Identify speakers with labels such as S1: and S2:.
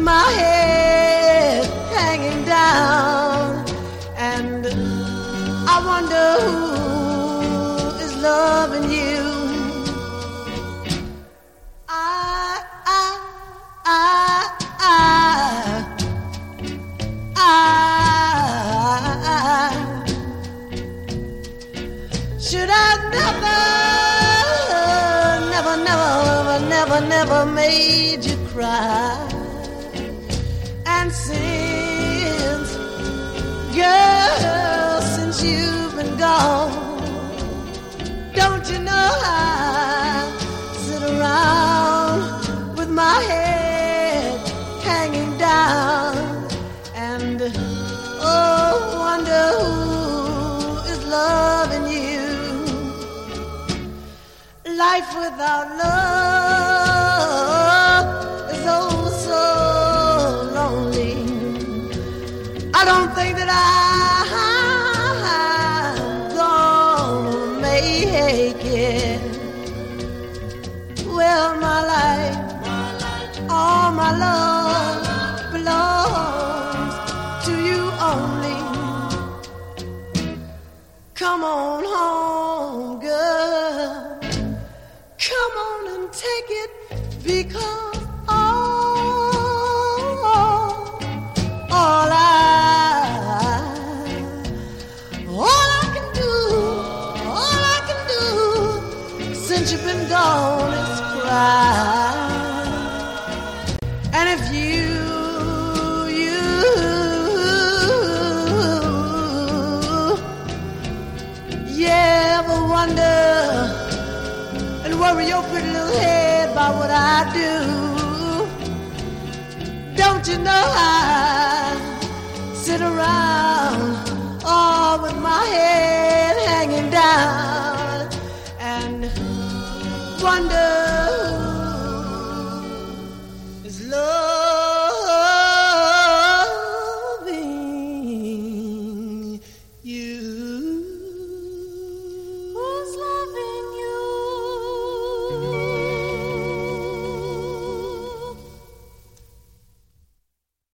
S1: my head hanging down, and I wonder who is loving you. Should I never made you cry? And since, girl, since you've been gone, don't you know I sit around with my head hanging down and wonder who is loving you. Life without love is oh so lonely. I don't think that I'm gonna make it. Well, my life, all my love belongs to you only. Come on home, girl. Come on and take it, because all I can do since you've been gone is cry. And if you ever wonder and worry your pretty little head about what I do, don't you know I sit around all with my head hanging down and wonder who is love.